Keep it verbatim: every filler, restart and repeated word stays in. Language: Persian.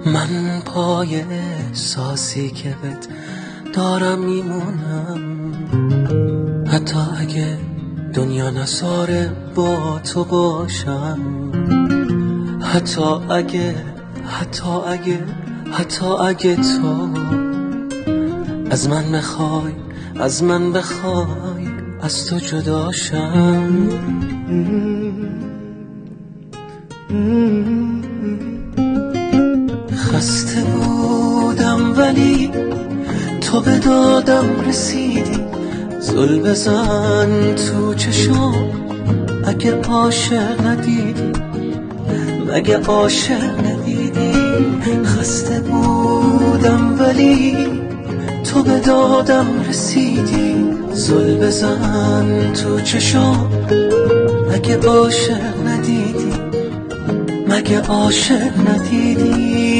من پای سازی که بهت دارم میمونم، حتی اگه دنیا نذاره با تو باشم، حتی اگه حتی اگه حتی اگه تو از من بخوای از من بخوای از تو جداشم. خسته بودم ولی تو به دادم رسیدی، زل بزن تو چشم اگه عاشق ندیدی، مگه عاشق ندیدی؟ خسته بودم ولی تو به دادم رسیدی، زل بزن تو چشم اگه عاشق ندیدی، مگه عاشق ندیدی؟